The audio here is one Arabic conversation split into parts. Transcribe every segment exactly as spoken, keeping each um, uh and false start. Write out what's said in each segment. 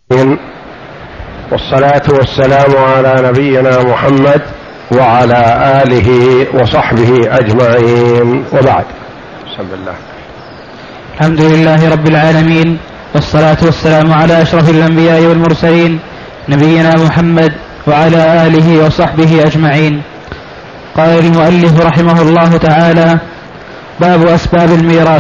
والصلاة والسلام على نبينا محمد وعلى آله وصحبه أجمعين، وبعد. بسم الله. الحمد لله رب العالمين، والصلاة والسلام على أشرف الأنبياء والمرسلين نبينا محمد وعلى آله وصحبه أجمعين. قال المؤلف رحمه الله تعالى: باب أسباب الميراث.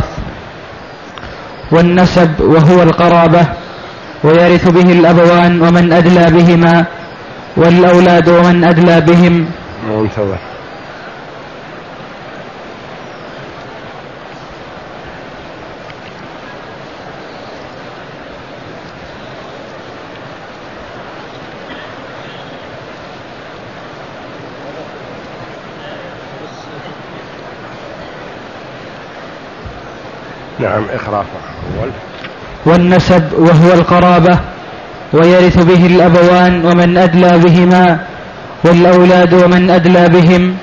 والنسب وهو القرابة، ويرث به الأبوان ومن أدلى بهما، والأولاد ومن أدلى بهم. منتظر. نعم، إخراف أول. والنسب وهو القرابة، ويرث به الأبوان ومن أدلى بهما، والأولاد ومن أدلى بهم.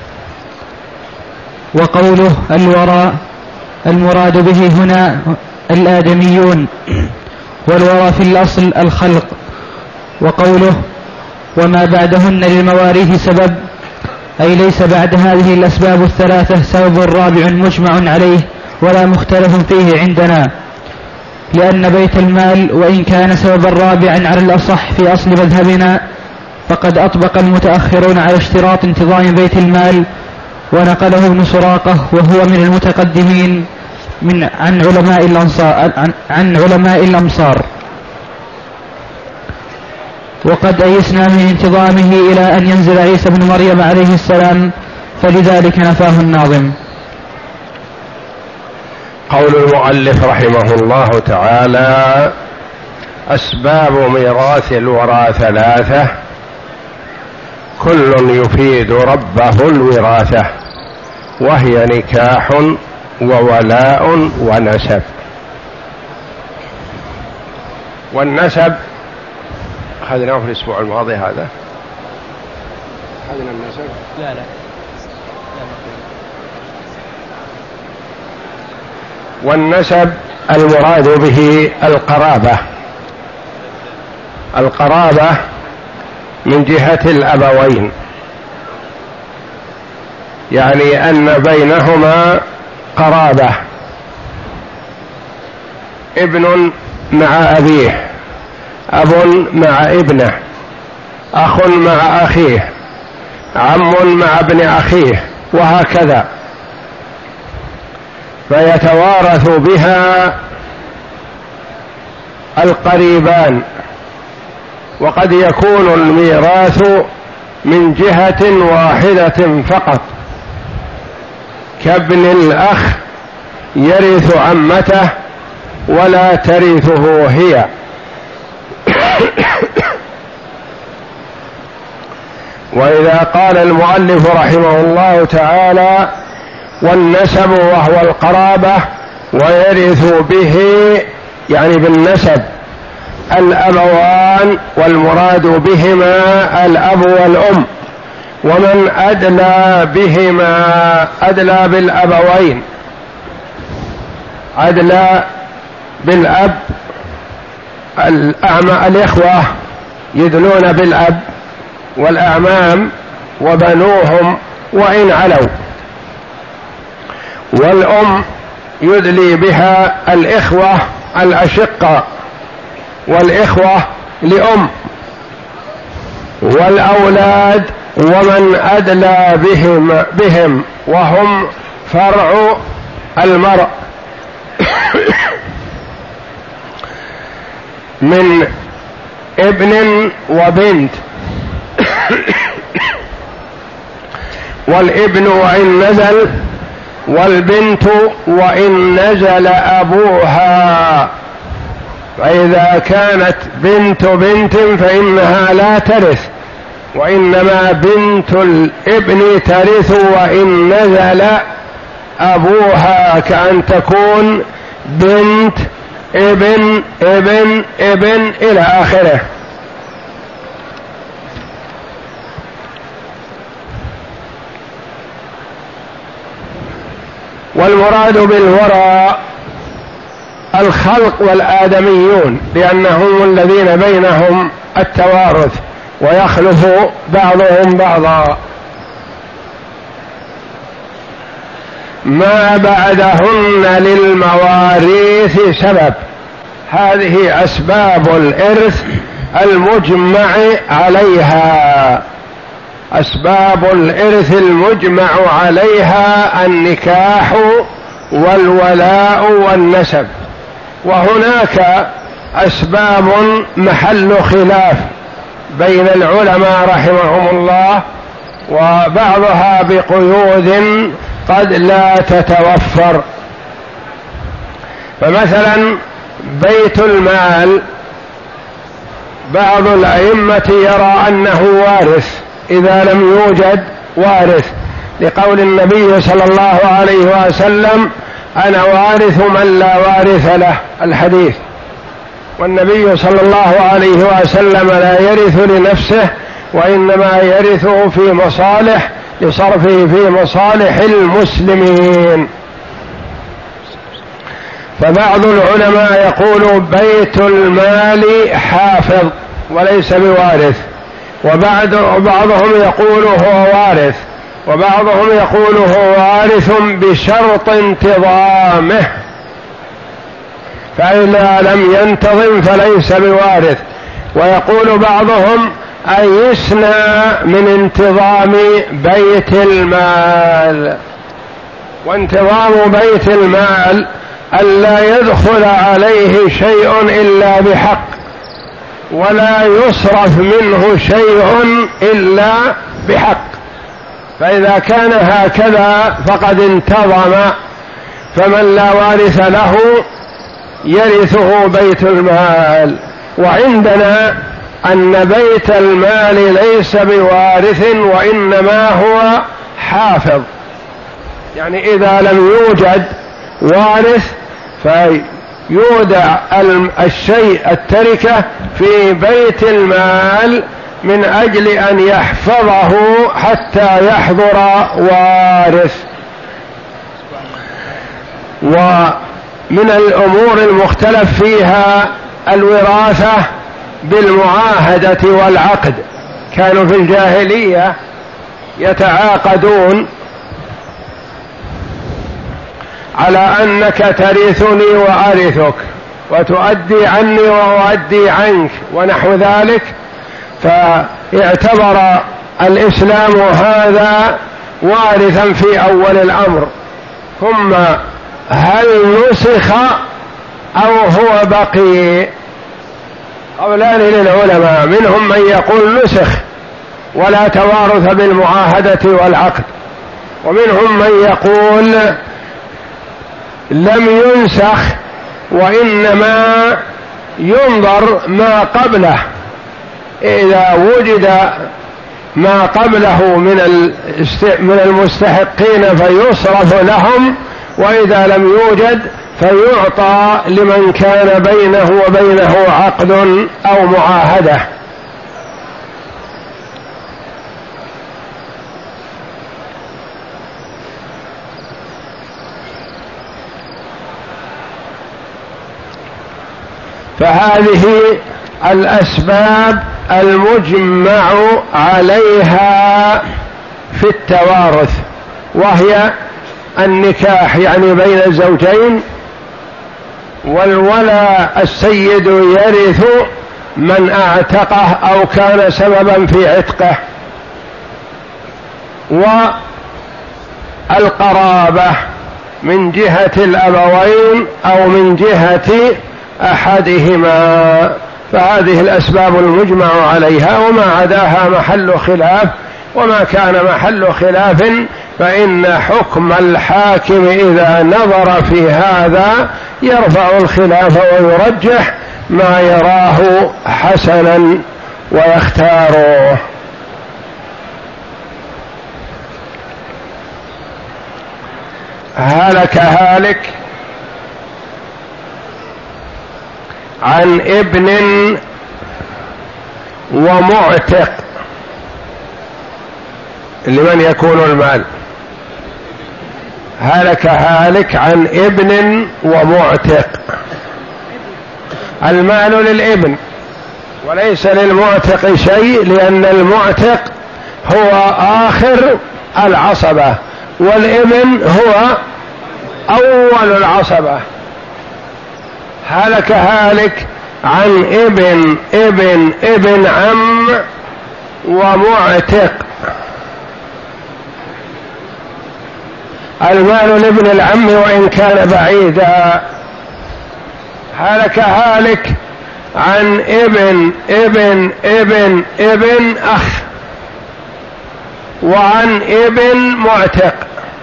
وقوله الوراء، المراد به هنا الآدميون، والوراء في الأصل الخلق. وقوله وما بعدهن للمواريث سبب، أي ليس بعد هذه الأسباب الثلاثة سبب رابع مجمع عليه ولا مختلف فيه عندنا، لأن بيت المال وإن كان سببا رابعا على الأصح في أصل مذهبنا، فقد أطبق المتأخرون على اشتراط انتظام بيت المال، ونقله ابن سراقة وهو من المتقدمين من عن علماء الأنصار عن, عن علماء الأمصار. وقد أيسنا من انتظامه إلى أن ينزل عيسى بن مريم عليه السلام، فلذلك نفاه الناظم. قول المؤلف رحمه الله تعالى: أسباب ميراث الورى ثلاثة، كل يفيد ربه الوراثة، وهي نكاح وولاء ونسب. والنسب أخذناه في الأسبوع الماضي، هذا أخذنا النسب. لا لا والنسب المراد به القرابة. القرابة من جهة الأبوين، يعني أن بينهما قرابة، ابن مع أبيه، أب مع ابنه، أخ مع أخيه، عم مع ابن أخيه، وهكذا، فيتوارث بها القريبان. وقد يكون الميراث من جهة واحدة فقط، كابن الأخ يرث عمته ولا ترثه هي. وإذا قال المؤلف رحمه الله تعالى: والنسب وهو القرابة، ويرث به يعني بالنسب الأبوان، والمراد بهما الأب والأم، ومن أدلى بهما، أدلى بالأبوين، أدلى بالأب، الإخوة يدلون بالأب، والأعمام وبنوهم وإن علوا، والأم يدلي بها الإخوة الأشقاء والإخوة لأم، والأولاد ومن أدلى بهم, بهم وهم فرع المرء من ابن وبنت. والابن وإن نزل، والبنت وإن نزل أبوها. فإذا كانت بنت بنت فإنها لا ترث، وإنما بنت الابن ترث وإن نزل أبوها، كأن تكون بنت ابن ابن ابن إلى آخره. والمراد بالوراء الخلق والآدميون، لأنهم الذين بينهم التوارث ويخلف بعضهم بعضا. ما بعدهن للمواريث سبب، هذه أسباب الإرث المجمع عليها، أسباب الإرث المجمع عليها النكاح والولاء والنسب. وهناك أسباب محل خلاف بين العلماء رحمهم الله، وبعضها بقيود قد لا تتوفر. فمثلا بيت المال بعض الأئمة يرى أنه وارث إذا لم يوجد وارث، لقول النبي صلى الله عليه وسلم: أنا وارث من لا وارث له، الحديث. والنبي صلى الله عليه وسلم لا يرث لنفسه، وإنما يرثه في مصالح لصرفه في مصالح المسلمين. فبعض العلماء يقول بيت المال حافظ وليس بوارث، وبعضهم يقول هو وارث، وبعضهم يقول هو وارث بشرط انتظامه، فإذا لم ينتظم فليس بوارث. ويقول بعضهم أيسنا من انتظام بيت المال، وانتظام بيت المال ألا يدخل عليه شيء إلا بحق، ولا يصرف منه شيء إلا بحق. فإذا كان هكذا فقد انتظم، فمن لا وارث له يرثه بيت المال. وعندنا أن بيت المال ليس بوارث، وإنما هو حافظ، يعني إذا لم يوجد وارث فيودع الشيء التركة في بيت المال من أجل أن يحفظه حتى يحضر وارث. ومن الأمور المختلف فيها الوراثة بالمعاهدة والعقد. كانوا في الجاهلية يتعاقدون على أنك ترثني وأرثك، وتؤدي عني وأؤدي عنك، ونحو ذلك. فاعتبر الإسلام هذا وارثا في أول الأمر، ثم هل نسخ أو هو بقي؟ قولان للعلماء، منهم من يقول نسخ ولا توارث بالمعاهدة والعقد، ومنهم من يقول لم ينسخ، وإنما ينظر ما قبله، إذا وجد ما قبله من من المستحقين فيصرف لهم، وإذا لم يوجد فيعطى لمن كان بينه وبينه عقد أو معاهدة. فهذه الأسباب المجمع عليها في التوارث، وهي النكاح يعني بين الزوجين، والولاء السيد يرث من اعتقه أو كان سببا في عتقه، والقرابة من جهة الأبوين أو من جهة أحدهما. فهذه الأسباب المجمع عليها، وما عداها محل خلاف، وما كان محل خلاف فإن حكم الحاكم إذا نظر في هذا يرفع الخلاف ويرجح ما يراه حسنا ويختاره. هلك هالك عن ابن ومعتق، لمن يكون المال؟ هلك هالك عن ابن ومعتق. المال للابن وليس للمعتق شيء، لأن المعتق هو آخر العصبة والابن هو أول العصبة. هلك هالك عن ابن ابن ابن عم ومعتق. المال لابن العم وإن كان بعيدا. هلك هالك عن ابن ابن ابن ابن أخ وعن ابن معتق.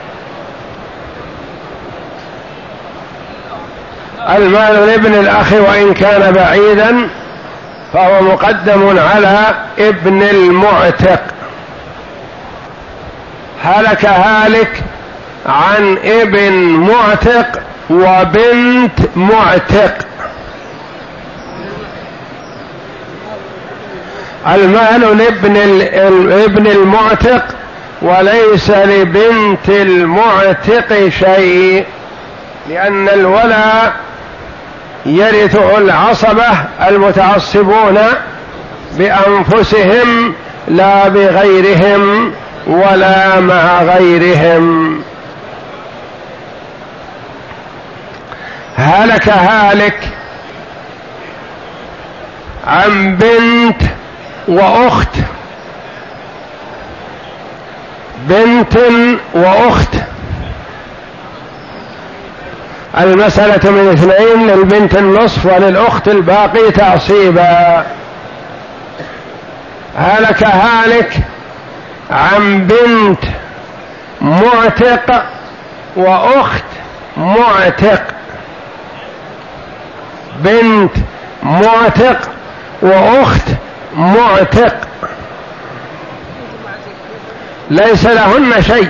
المال لابن الأخ وإن كان بعيدا فهو مقدم على ابن المعتق. هلك هالك عن ابن معتق وبنت معتق. المال لابن ابن المعتق وليس لبنت المعتق شيء، لأن الولاء يرثه العصبة المتعصبون بأنفسهم لا بغيرهم ولا مع غيرهم. هلك هالك عن بنت وأخت. بنت وأخت المسألة من اثنين، للبنت النصف وللأخت الباقي تعصيبا. هلك هالك عن بنت معتق وأخت معتق. بنت معتق وأخت معتق ليس لهن شيء،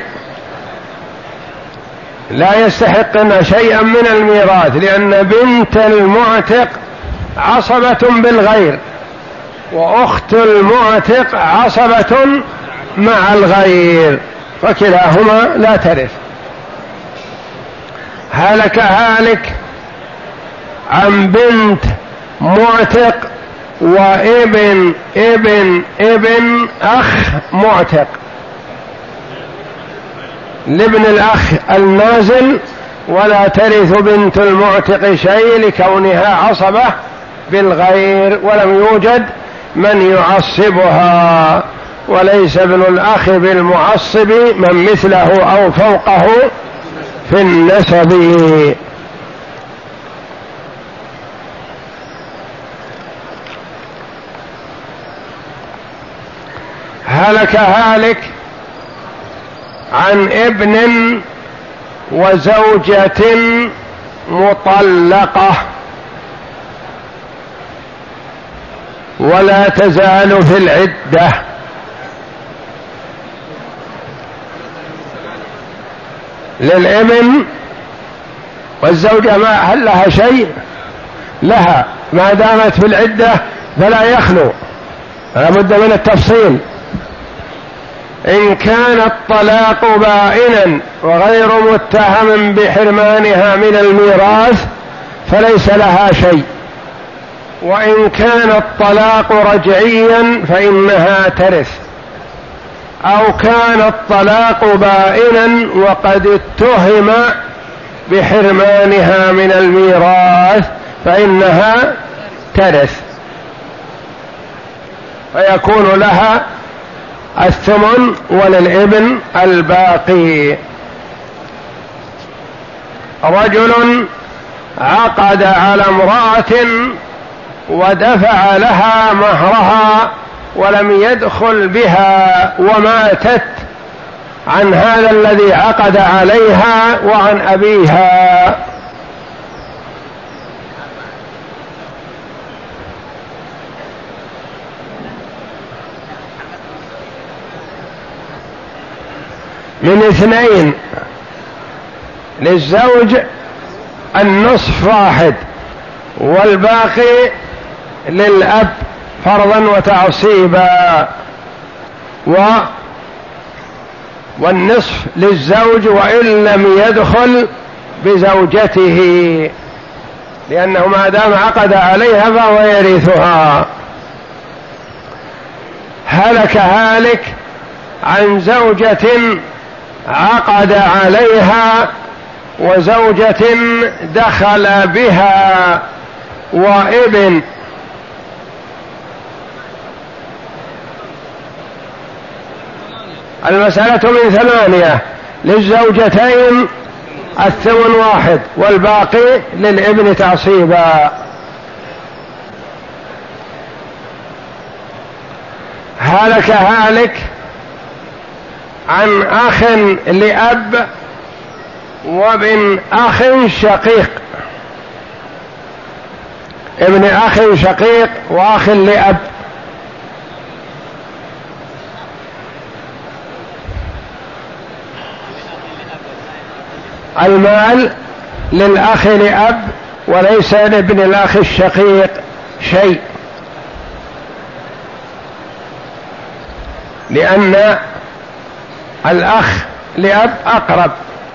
لا يستحقن شيئا من الميراث، لأن بنت المعتق عصبة بالغير وأخت المعتق عصبة مع الغير، فكلاهما لا ترث. هلك هالك عن بنت معتق وابن ابن ابن أخ معتق. لابن الأخ النازل ولا ترث بنت المعتق شيء لكونها عصبة بالغير ولم يوجد من يعصبها، وليس ابن الأخ بالمعصب من مثله أو فوقه في النسب. هلك هالك عن ابن وزوجة مطلقة ولا تزال في العدة. للابن والزوجة ما هل لها شيء؟ لها، ما دامت في العدة فلا يخلو، لا بد من التفصيل. إن كان الطلاق بائنا وغير متهم بحرمانها من الميراث فليس لها شيء، وإن كان الطلاق رجعيا فإنها ترث، أو كان الطلاق بائنا وقد اتهم بحرمانها من الميراث فإنها ترث، فيكون لها الثمن وللابن الباقي. رجل عقد على امرأة ودفع لها مهرها ولم يدخل بها وماتت عن هذا الذي عقد عليها وعن أبيها، من اثنين، للزوج النصف واحد والباقي للأب فرضا وتعصيبا، و والنصف للزوج وإن لم يدخل بزوجته، لأنه ما دام عقد عليها فهو يرثها. هلك هالك عن زوجة عقد عليها وزوجة دخل بها وابن. المسألة من ثمانية، للزوجتين الثمن واحد والباقي للابن تعصيبا. هلك هالك عن أخ لأب وابن أخ شقيق، ابن أخ شقيق وأخ لأب. المال للأخ لأب وليس لابن الأخ الشقيق شيء، لأن الأخ لأب أقرب،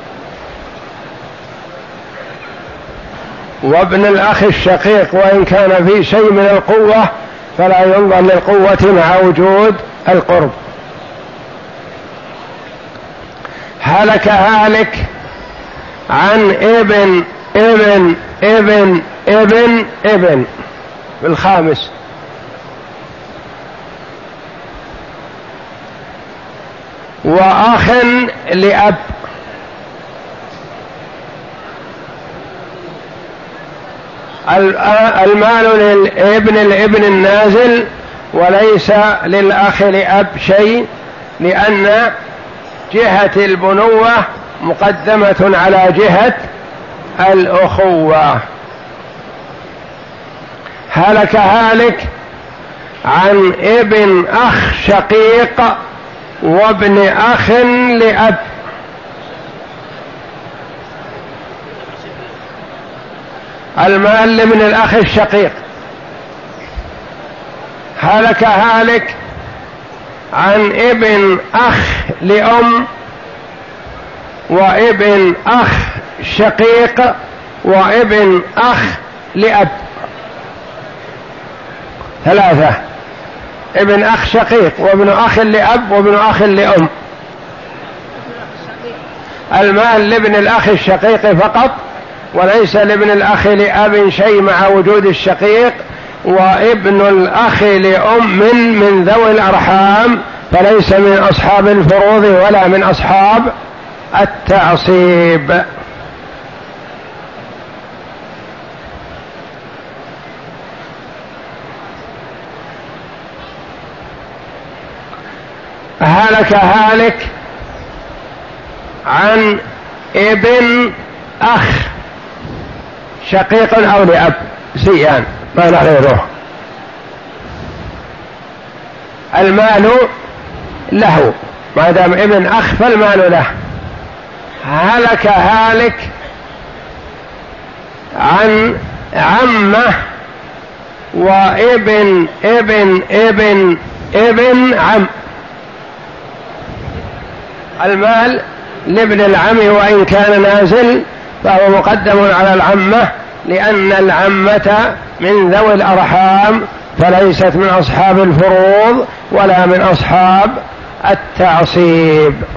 وابن الأخ الشقيق وإن كان في شيء من القوة فلا ينظر للقوة مع وجود القرب. هلك هالك عن ابن ابن ابن ابن ابن بالخامس، وأخ لأب، المال للابن الابن النازل وليس للأخ لأب شيء، لأن جهة البنوة مقدمة على جهة الأخوة. هلك هالك عن ابن أخ شقيق وابن أخ لأب، المال لابن الأخ الشقيق. هلك هالك عن ابن أخ لأم وابن أخ شقيق وابن أخ لأب، ثلاثة، ابن أخ شقيق وابن أخ لأب وابن أخ لأم. المال لابن الأخ الشقيق فقط وليس لابن الأخ لأب شيء مع وجود الشقيق، وابن الأخ لأم من من ذوي الأرحام فليس من أصحاب الفروض ولا من أصحاب التعصيب. هلك هالك عن ابن أخ شقيق أو لأب سيان ما نغيره، المال له ما دام ابن أخ فالمال له. هلك هالك عن عمه وابن ابن ابن ابن عم، المال لابن العم وإن كان نازل فهو مقدم على العمة، لأن العمة من ذوي الأرحام فليست من أصحاب الفروض ولا من أصحاب التعصيب.